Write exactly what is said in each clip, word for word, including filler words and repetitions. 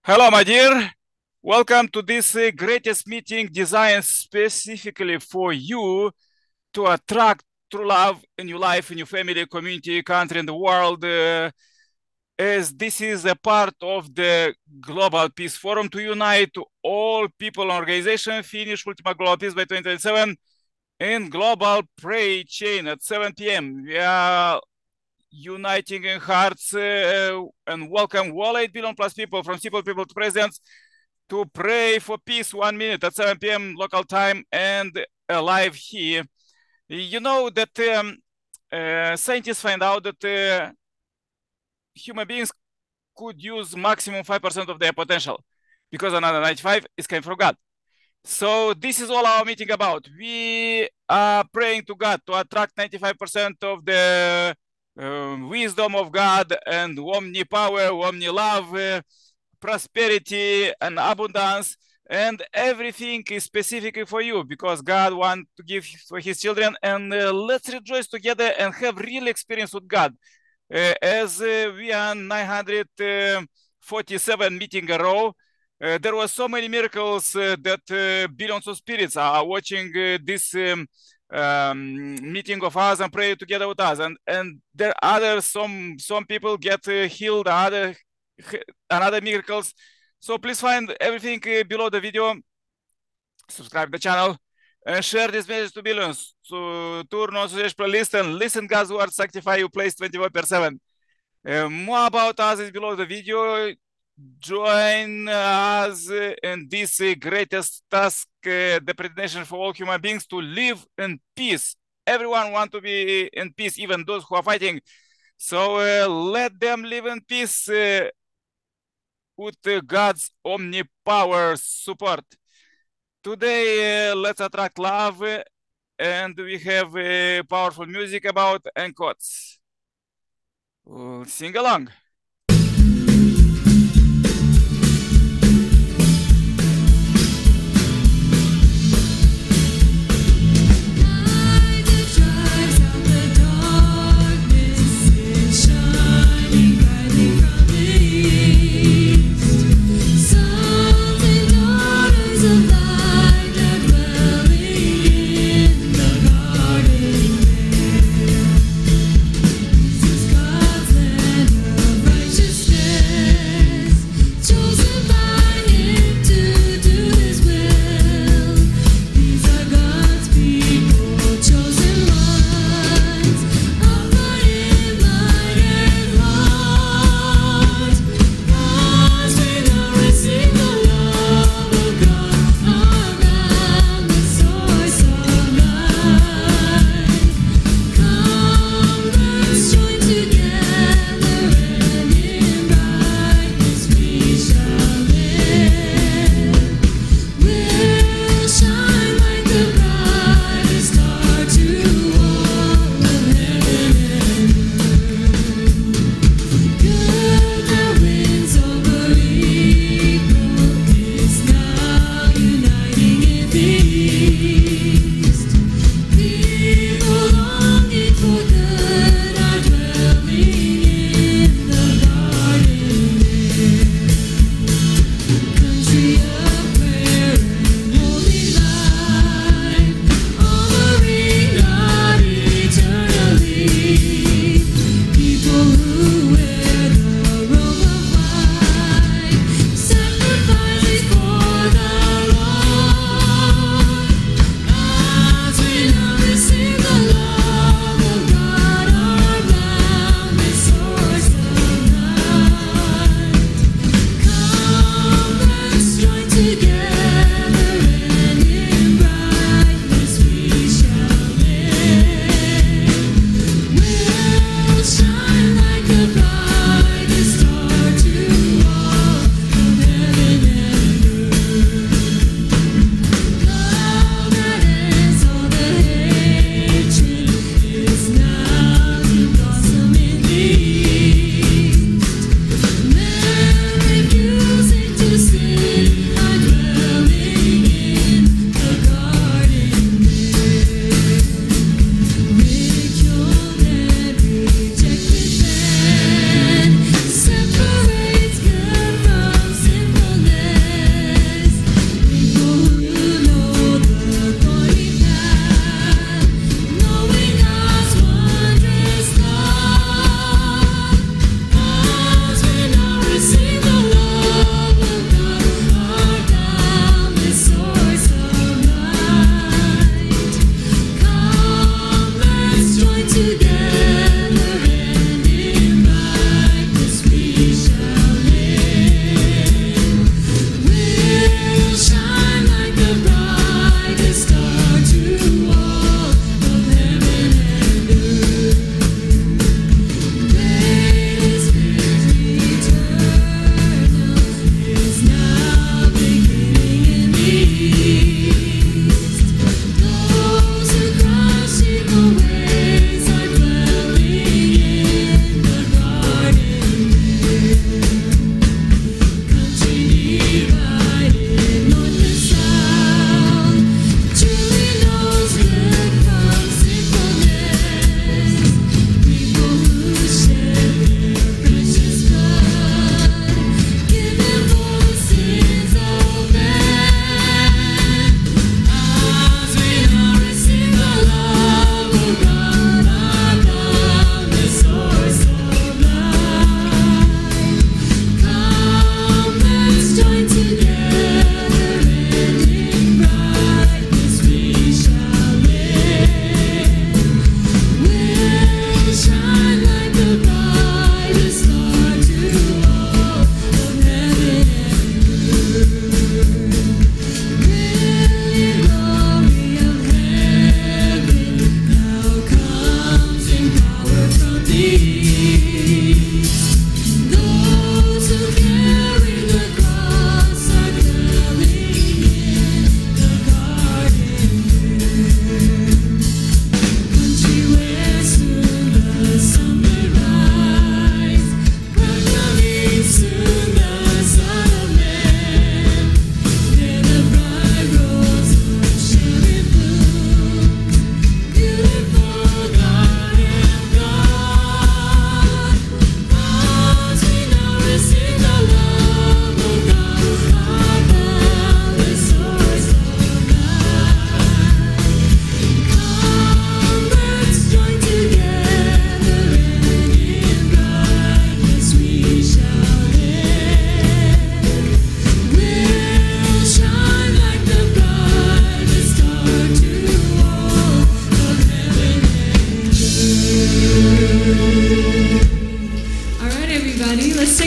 Hello, my dear. Welcome to this uh, greatest meeting designed specifically for you to attract true love in your life, in your family, community, country, and the world. Uh, as this is a part of the Global Peace Forum to unite all people and organizations, finish Ultima Global Peace by twenty twenty-seven in Global Pray Chain at seven p m We are uniting in hearts uh, and welcome all eight billion plus people from simple people to presidents to pray for peace one minute at seven p m local time and uh, live here. You know that um, uh, scientists find out that uh, human beings could use maximum five percent of their potential because another ninety-five is coming from God. So this is all our meeting about. We are praying to God to attract ninety-five percent of the uh, wisdom of God and omni-power, omni-love, uh, prosperity and abundance, and everything is specifically for you because God wants to give for his children. And uh, let's rejoice together and have real experience with God. Uh, as uh, we are nine hundred forty-seven meeting a row, uh, there were so many miracles uh, that uh, billions of spirits are watching uh, this um, um, meeting of us and pray together with us. And and there are other some some people get uh, healed, other another miracles. So please find everything uh, below the video, subscribe the channel, and share this message to billions. So turn on suggest playlist and listen God's word, sanctify your place twenty-four per seven. Uh, more about us is below the video. Join us in this uh, greatest task, uh, the predestination for all human beings to live in peace. Everyone wants to be in peace, even those who are fighting. So uh, let them live in peace uh, with uh, God's omnipower support. Today, uh, let's attract love, uh, and we have uh, powerful music about and quotes. Uh, sing along. God's land of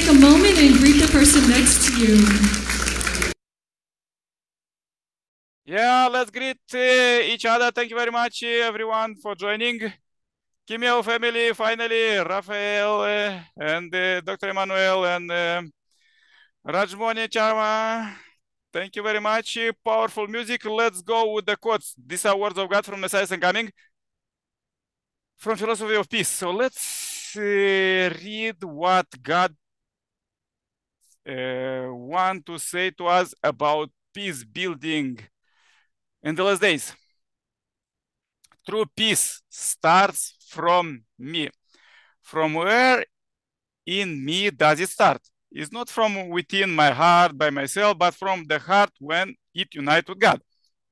take a moment and greet the person next to you. Yeah, let's greet uh, each other. Thank you very much, uh, everyone, for joining. Kimeo family, finally, Rafael uh, and uh, Doctor Emmanuel and uh, Rajmoni Charma. Thank you very much. Powerful music. Let's go with the quotes. These are words of God from Messiah and Coming from Philosophy of Peace. So let's uh, read what God uh, want to say to us about peace building in the last days. True peace starts from me. From where in me does it start? It's not from within my heart by myself, but from the heart when it unites with God.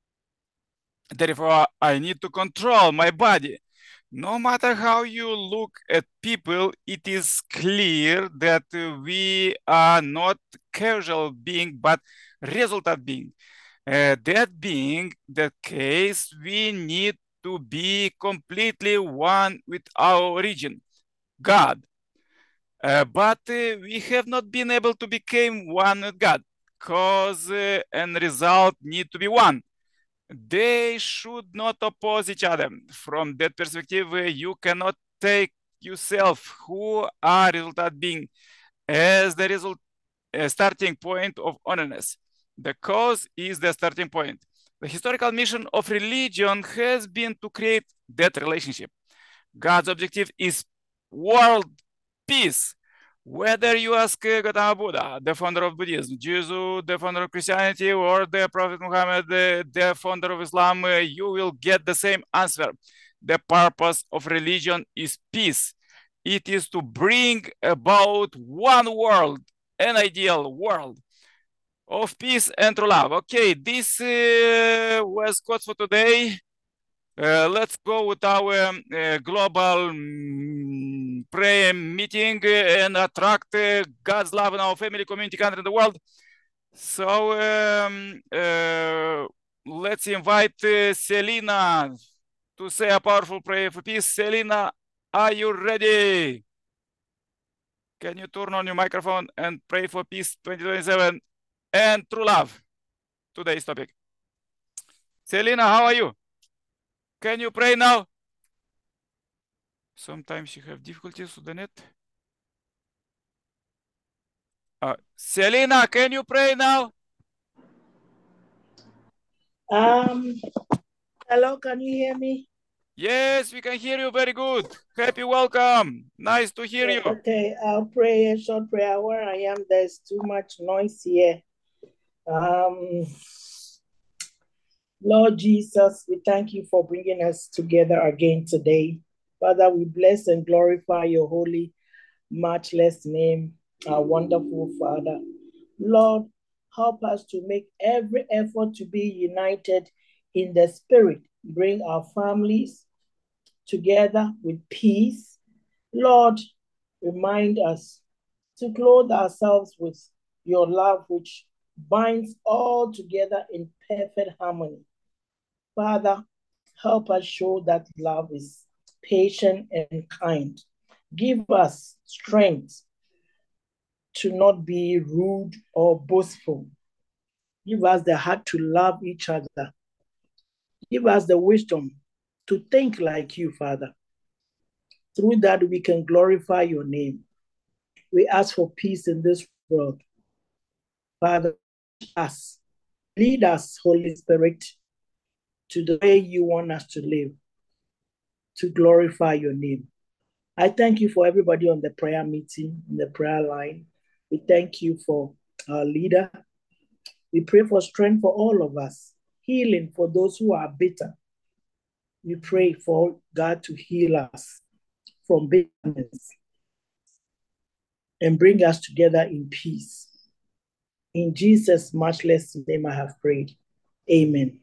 Therefore, I need to control my body. No matter how you look at people, it is clear that we are not causal being, but resultant being. Uh, that being the case, we need to be completely one with our origin, God. Uh, but uh, we have not been able to become one with God, cause uh, and result need to be one. They should not oppose each other. From that perspective, uh, you cannot take yourself, who are resultant being, as the result uh, starting point of honestness. The cause is the starting point. The historical mission of religion has been to create that relationship. God's objective is world peace. Whether you ask uh, Gautama Buddha, the founder of Buddhism, Jesus, the founder of Christianity, or the Prophet Muhammad, the, the founder of Islam, uh, you will get the same answer. The purpose of religion is peace. It is to bring about one world, an ideal world of peace and true love. Okay, this uh, was quotes for today. Uh, let's go with our uh, global um, prayer meeting and attract uh, God's love in our family, community, country, and the world. So um, uh, let's invite uh, Selena to say a powerful prayer for peace. Selena, are you ready? Can you turn on your microphone and pray for peace twenty twenty-seven and true love? Today's topic. Selena, how are you? Can you pray now? Sometimes you have difficulties with the net. Uh, Selena, can you pray now? Um, hello, can you hear me? Yes, we can hear you very good. Happy welcome. Nice to hear you. Okay, I'll pray a short prayer. Where I am, there's too much noise here. Um, Lord Jesus, we thank you for bringing us together again today. Father, we bless and glorify your holy, matchless name, our wonderful Father. Lord, help us to make every effort to be united in the spirit. Bring our families together with peace. Lord, remind us to clothe ourselves with your love, which binds all together in perfect harmony. Father, help us show that love is patient and kind. Give us strength to not be rude or boastful. Give us the heart to love each other. Give us the wisdom to think like you, Father. Through that, we can glorify your name. We ask for peace in this world. Father, us, lead us, Holy Spirit, to the way you want us to live, to glorify your name. I thank you for everybody on the prayer meeting, in the prayer line. We thank you for our leader. We pray for strength for all of us, healing for those who are bitter. We pray for God to heal us from bitterness and bring us together in peace. In Jesus' matchless name I have prayed. Amen.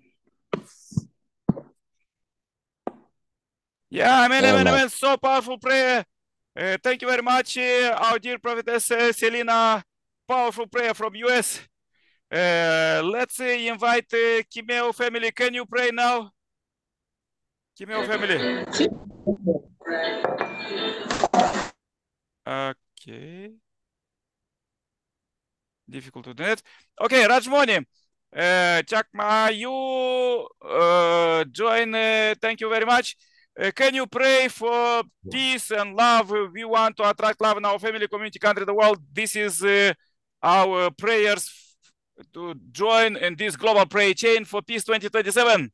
Yeah, amen, amen, amen. So powerful prayer. Uh, thank you very much, uh, our dear prophetess uh, Selena. Powerful prayer from U S. Uh, let's uh, invite uh, Kimeo family. Can you pray now? Kimeo family. Okay. difficult to do it. Okay, Rajmoni, uh, Chakma, you uh, join. Uh, thank you very much. Uh, can you pray for peace and love? We want to attract love in our family, community, country, the world. This is uh, our prayers to join in this global prayer chain for peace twenty twenty-seven.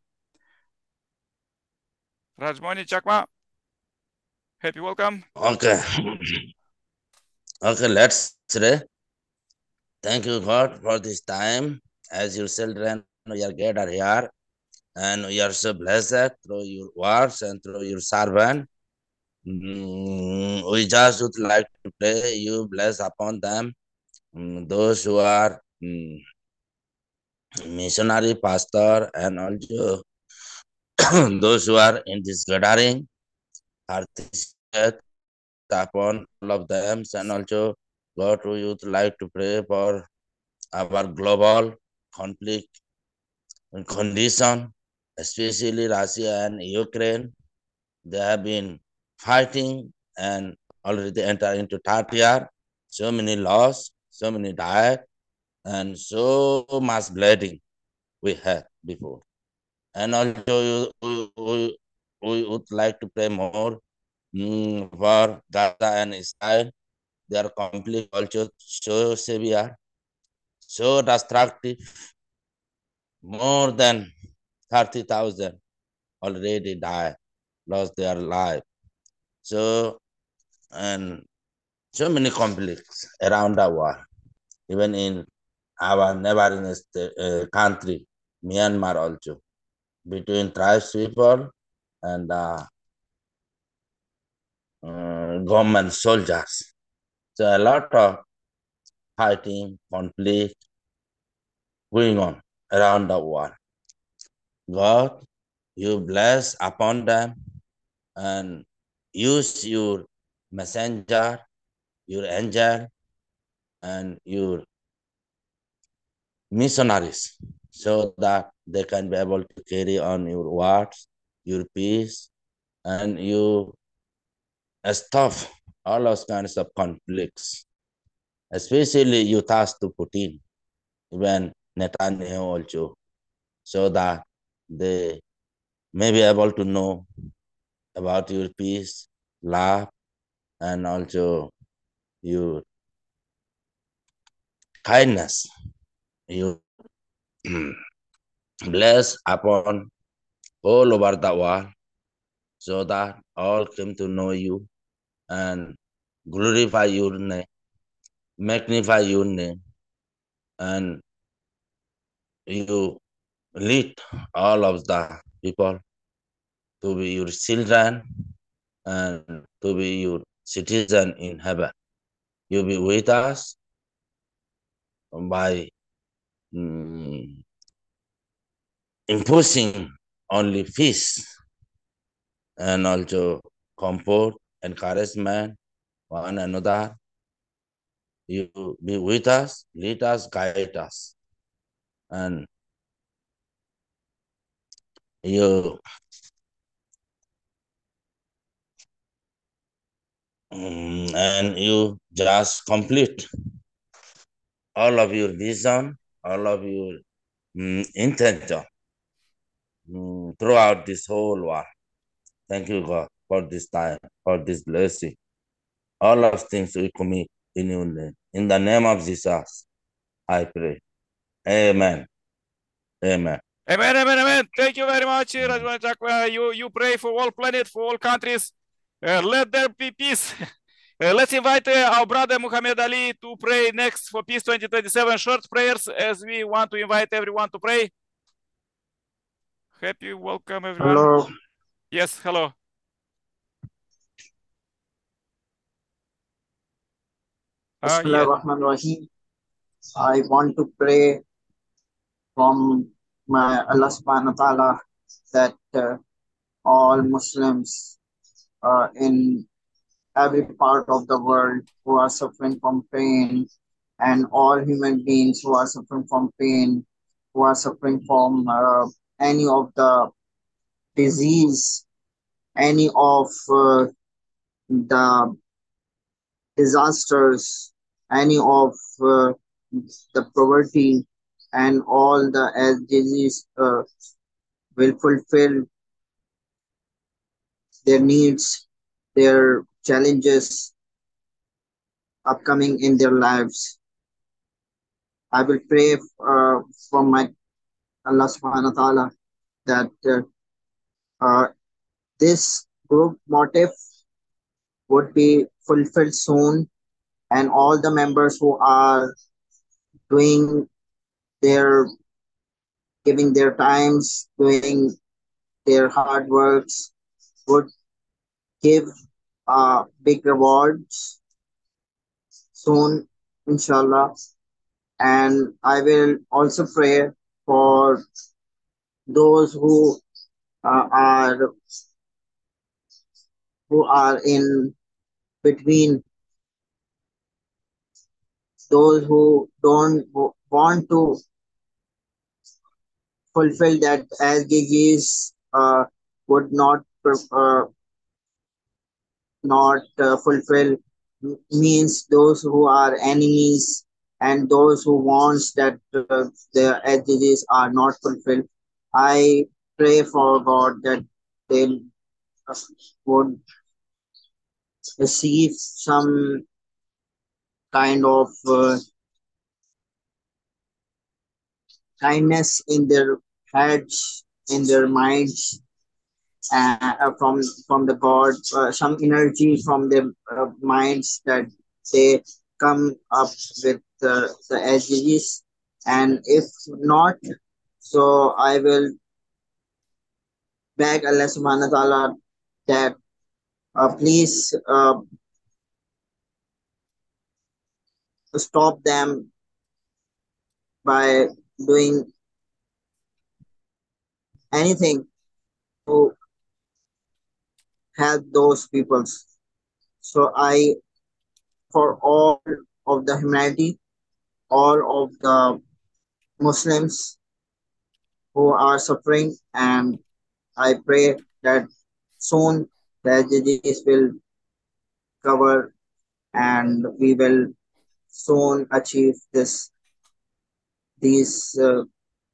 Rajmoni, Chakma, happy welcome. Okay. Okay, let's pray. Thank you, God, for this time. As your children, we are gathered here, and we are so blessed through your words and through your servant. Mm, we just would like to pray you bless upon them, mm, those who are mm, missionary, pastor, and also those who are in this gathering, participate upon all of them, and also God, we would like to pray for our global conflict condition, especially Russia and Ukraine. They have been fighting and already entered into third year. So many loss, so many died, and so much bleeding we had before. And also we, we, we would like to pray more mm, for Gaza and Israel. Their conflict also so severe, so destructive. More than thirty thousand already died, lost their life. So, and so many conflicts around the world, even in our neighboring uh, country, Myanmar also, between tribes people and uh, uh, government soldiers. So a lot of fighting, conflict going on around the world. God, you bless upon them and use your messenger, your angel, and your missionaries so that they can be able to carry on your words, your peace, and you stop all those kinds of conflicts, especially you task to Putin, even Netanyahu also, so that they may be able to know about your peace, love, and also your kindness. You bless upon all over the world so that all came to know you and glorify your name, magnify your name, and you lead all of the people to be your children and to be your citizen in heaven. You be with us by mm, imposing only peace and also comfort, encouragement, one another. You be with us, lead us, guide us, and you mm, and you just complete all of your vision, all of your mm, intention mm, throughout this whole world. Thank you, God, for this time, for this blessing. All of things we commit in your name. In the name of Jesus, I pray. Amen. Amen. Amen, amen, amen. Thank you very much, Rajmoni Chakma. You, you pray for all planet, for all countries. Uh, let there be peace. uh, let's invite uh, our brother Muhammad Ali to pray next for Peace twenty twenty-seven. Short prayers as we want to invite everyone to pray. Happy welcome, everyone. Hello. Yes, hello. Uh, yeah. Bismillahirrahmanirrahim. I want to pray from my Allah subhanahu wa ta'ala that uh, all Muslims uh, in every part of the world who are suffering from pain and all human beings who are suffering from pain, who are suffering from uh, any of the disease, any of uh, the disasters, any of uh, the poverty and all the S D Gs uh, will fulfill their needs, their challenges upcoming in their lives. I will pray uh, from my Allah subhanahu wa ta'ala that uh, uh, this group motive would be fulfilled soon, and all the members who are doing their giving their times, doing their hard works would give uh, big rewards soon, inshallah. And I will also pray for those who uh, are who are in between, those who don't w- want to fulfill that S D Gs uh, would not uh, not uh, fulfill, m- means those who are enemies and those who wants that uh, their S D Gs are not fulfilled. I pray for God that they uh, would receive some kind of uh, kindness in their heads, in their minds, uh, from from the God, uh, some energy from their uh, minds that they come up with uh, the S D Gs, and if not, so I will beg Allah Subhanahu wa Taala that uh, please uh, stop them by doing anything to help those peoples. So I, for all of the humanity, all of the Muslims who are suffering, and I pray that soon the S D Gs will cover and we will soon achieve this these uh,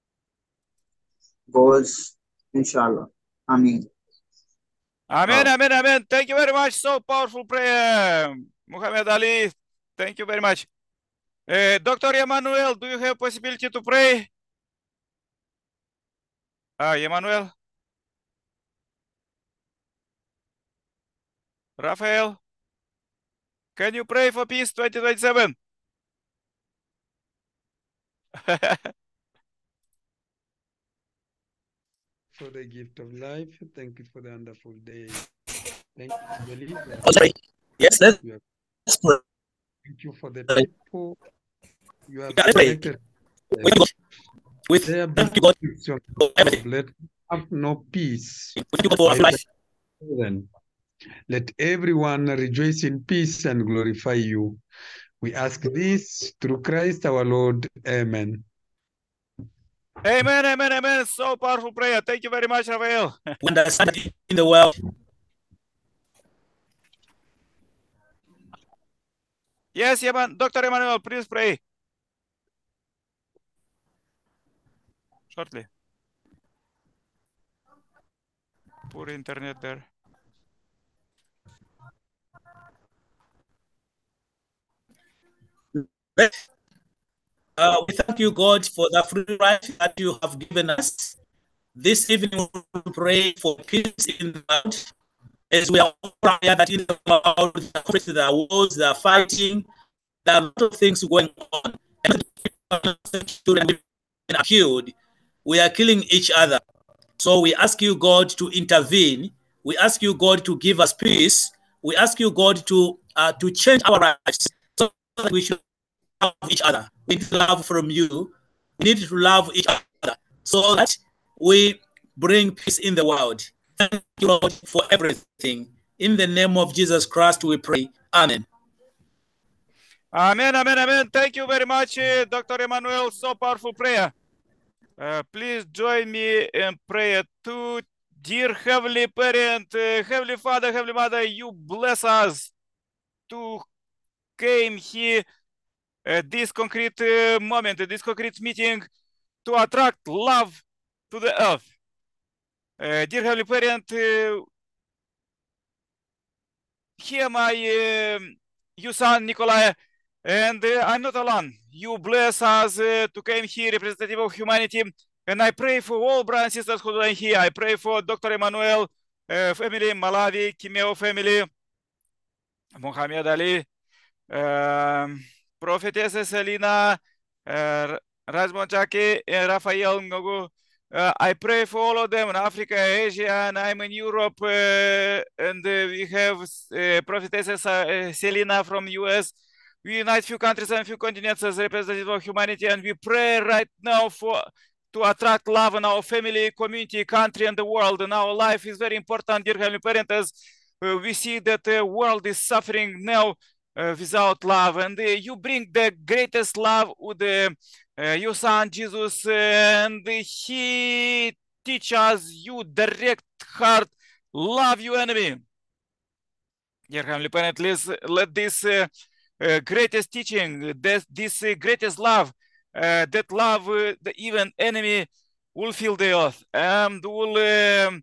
goals, inshallah. I mean, Amen, uh, amen, amen. Thank you very much. So powerful prayer, Muhammad Ali. Thank you very much. Uh, Doctor Emmanuel, do you have possibility to pray? Ah, Emmanuel? Raphael? Can you pray for peace twenty twenty-seven? For the gift of life. Thank you for the wonderful day. Thank you, believer. Oh, sorry. Yes, let's You have- pray. Thank you for the Sorry. people you have Let's pray. selected. With God, with There be thank you God affliction for of everything. let have no peace. Thank you God for our by life. heaven. Let everyone rejoice in peace and glorify you. We ask this through Christ our Lord. Amen. Amen, amen, amen. So powerful prayer. Thank you very much, Raphael. We understand that in the world. Yes, Eman- Doctor Emmanuel, please pray. Shortly. Poor internet there. Uh, we thank you, God, for the free right that you have given us. This evening, we pray for peace in the world. As we are all aware that in the world, the conflicts, the wars, the fighting, there are a lot of things going on. And children being killed. We are killing each other. So we ask you, God, to intervene. We ask you, God, to give us peace. We ask you, God, to uh, to change our lives so that we should love each other. We need love from you. We need to love each other so that we bring peace in the world. Thank you, Lord, for everything. In the name of Jesus Christ, we pray. Amen. Amen, amen, amen. Thank you very much, uh, Doctor Emmanuel. So powerful prayer. Uh, please join me in prayer too. Dear Heavenly Parent, uh, Heavenly Father, Heavenly Mother, you bless us to came here uh, this concrete uh, moment, this concrete meeting to attract love to the earth. Uh, dear Heavenly Parent, uh, here my uh, you son Nikolai, and uh, I'm not alone. You bless us uh, to come here, representative of humanity, and I pray for all brothers and sisters who are here. I pray for Doctor Emmanuel uh, family, Malawi, Kimeo family, Muhammad Ali, uh, Prophetess Selina, uh, Razmonchaki, uh, Raphael Ngogo. Uh, I pray for all of them in Africa, Asia, and I'm in Europe, uh, and uh, we have uh, Prophetess uh, Selina from U S. We unite few countries and few continents as representative of humanity, and we pray right now for to attract love in our family, community, country, and the world. And our life is very important, dear Heavenly Parent, as uh, we see that the world is suffering now uh, without love, and uh, you bring the greatest love with the Uh, your son Jesus, uh, and he teach us you direct heart, love your enemy. Dear Heavenly Parent, let's, let this uh, uh, greatest teaching, this, this uh, greatest love, uh, that love uh, the even enemy will fill the earth and will um,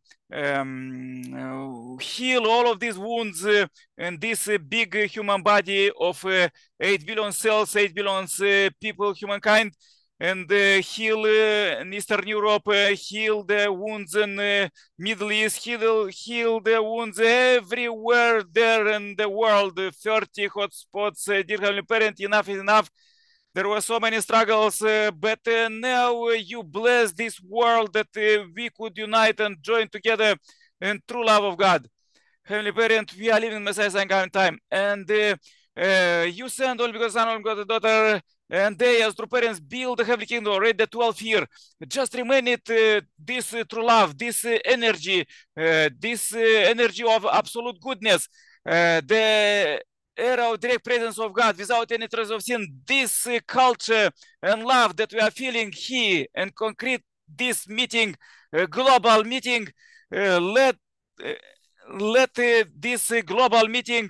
um, heal all of these wounds uh, in this uh, big uh, human body of uh, eight billion cells, eight billion uh, people, humankind, and uh, heal uh, in Eastern Europe, uh, heal the wounds in uh, Middle East, heal, heal the wounds everywhere there in the world, thirty hotspots. Uh, dear Heavenly Parent, enough is enough. There were so many struggles, uh, but uh, now uh, you bless this world that uh, we could unite and join together in true love of God. Heavenly Parent, we are living in Messiah's coming time, and uh, uh, you send all because Son, all God, the daughter, and they, as true parents, build the heavenly kingdom already the twelfth year. Just remain it uh, this uh, true love, this uh, energy, uh, this uh, energy of absolute goodness, uh, the era of direct presence of God without any trace of sin, this uh, culture and love that we are feeling here and concrete this meeting, uh, global meeting, uh, let uh, let uh, this uh, global meeting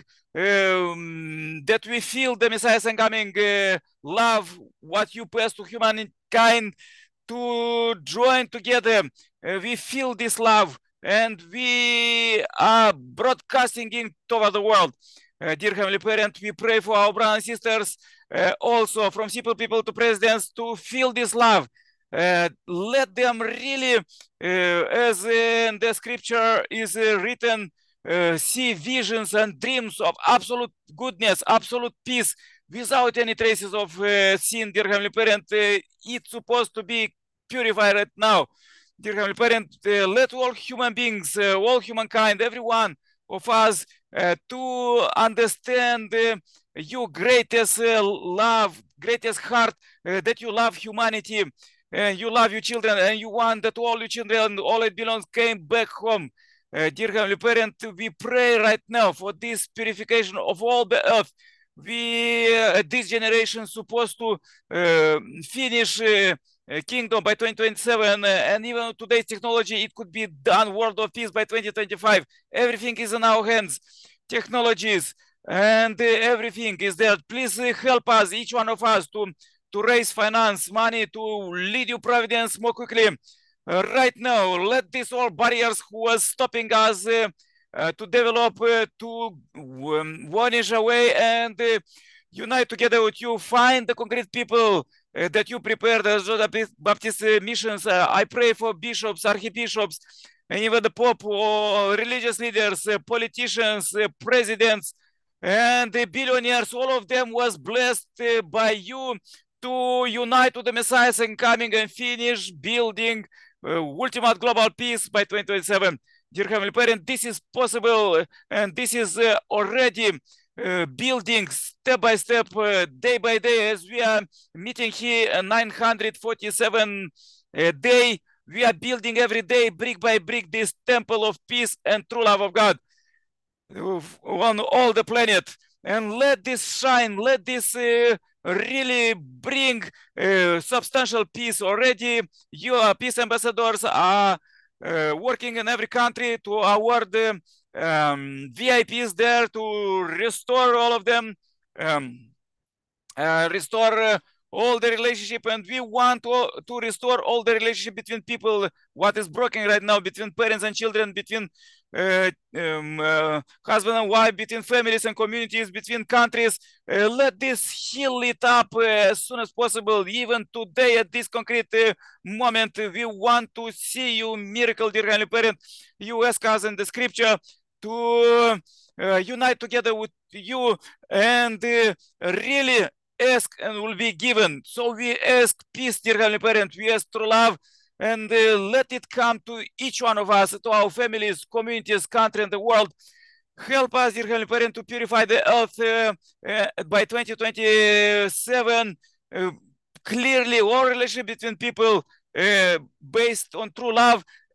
um, that we feel the Messiah is coming, uh, love what you pass to humankind to join together. Uh, we feel this love and we are broadcasting it over the world. Uh, dear Heavenly Parent, we pray for our brothers and sisters, uh, also from simple people to presidents, to feel this love. Uh, let them really, uh, as in the scripture is uh, written, uh, see visions and dreams of absolute goodness, absolute peace, without any traces of uh, sin. Dear Heavenly Parent, uh, it's supposed to be purified right now. Dear Heavenly Parent, uh, let all human beings, uh, all humankind, everyone of us uh, to understand uh, your greatest uh, love, greatest heart, uh, that you love humanity, and you love your children, and you want that all your children, all it belongs, came back home. Uh, dear Heavenly Parent, we pray right now for this purification of all the earth. We, uh, this generation, supposed to uh, finish uh, Uh, kingdom by twenty twenty-seven, uh, and even today's technology, it could be done world of peace by twenty twenty-five. Everything is in our hands, technologies, and uh, everything is there. Please uh, help us, each one of us, to to raise finance, money, to lead your providence more quickly. Uh, right now, let these all barriers who are stopping us uh, uh, to develop, uh, to um, vanish away, and uh, unite together with you, find the concrete people uh, that you prepared as the Baptist uh, missions. Uh, I pray for bishops, archbishops, and even the Pope, or religious leaders, uh, politicians, uh, presidents, and the billionaires. All of them was blessed uh, by you to unite to the Messiah and coming and finish building uh, ultimate global peace by twenty twenty-seven. Dear Heavenly Parent, this is possible, and this is uh, already Uh, building step by step, uh, day by day, as we are meeting here uh, nine hundred forty-seven uh, day. We are building every day, brick by brick, this temple of peace and true love of God uh, on all the planet. And let this shine, let this uh, really bring uh, substantial peace. Already, your peace ambassadors are uh, working in every country to award uh, Um, V I Ps there to restore all of them, um, uh, restore uh, all the relationship, and we want to, to restore all the relationship between people, what is broken right now, between parents and children, between uh, um, uh, husband and wife, between families and communities, between countries. Uh, let this heal it up uh, as soon as possible. Even today, at this concrete uh, moment, we want to see you miracle, dear Heavenly Parent. You ask us in the scripture to uh, unite together with you and uh, really ask and will be given. So we ask peace, dear Heavenly Parent. We ask true love, and uh, let it come to each one of us, to our families, communities, country, and the world. Help us, dear Heavenly Parent, to purify the earth uh, uh, by twenty twenty-seven. Uh, clearly, all relationship between people uh, based on true love,